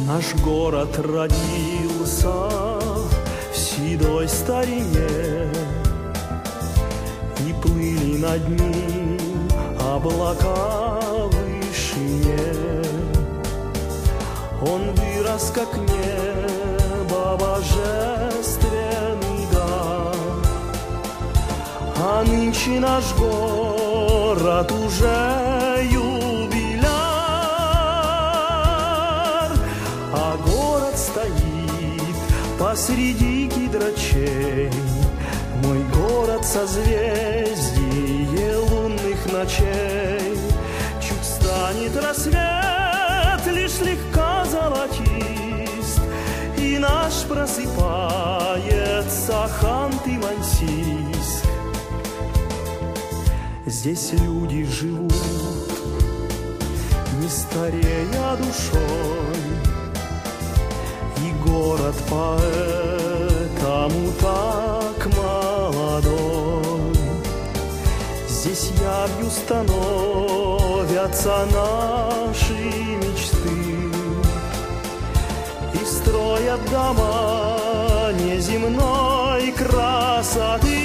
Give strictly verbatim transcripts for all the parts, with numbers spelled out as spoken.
Наш город родился в седой старине, и плыли над ним облака в вышине. Он вырос, как небо, божественный дар, а нынче наш город уже юбиляр, а город стоит посреди кедрачей, мой город созвездие лунных ночей. Чуть станет рассвет, лишь слегка золотист, и наш просыпается Ханты-Мансийск. Здесь люди живут, не старея душой, и город поэтому так молодой. Здесь явью становятся наши мечты, и строят дома неземной красоты.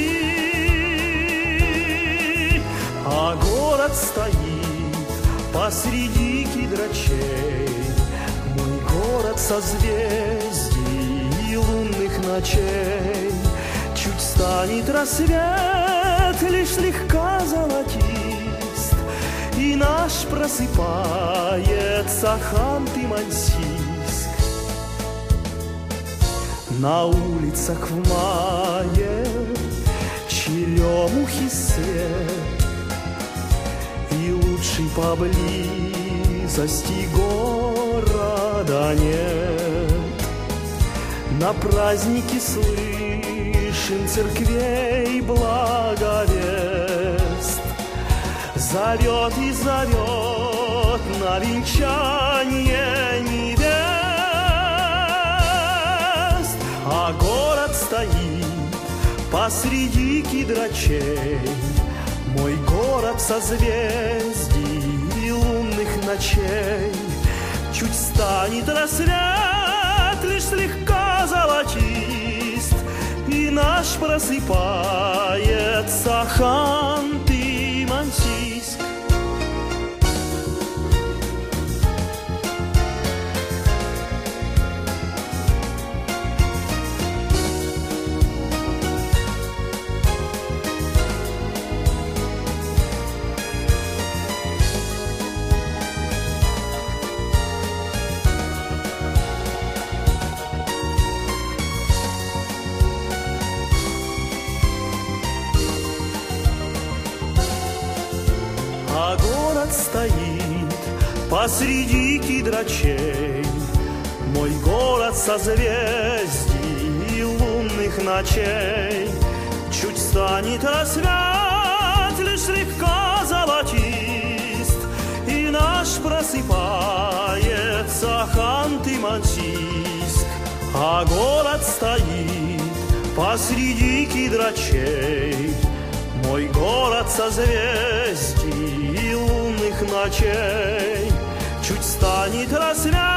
А город стоит посреди кедрачей, мой город созвездий лунных ночей. Чуть станет рассвет, лишь слегка золотист, и наш просыпается Ханты-Мансийск. На улицах в мае черемухи свет, и лучшей поблизости города нет. На празднике слышен церквей благовест, зовет и зовет на венчание невест. А город стоит посреди кедрачей, мой город созвездий лунных ночей. Чуть станет рассвет, лишь слегка золотист, и наш просыпается Ханты-Мансийск. А город стоит посреди кедрачей, мой город созвездий лунных ночей. Чуть станет рассвет, лишь слегка золотист, и наш просыпается Ханты-Мансийск. А город стоит посреди кедрачей, мой город созвездий лунных ночей. Чуть станет рассвет,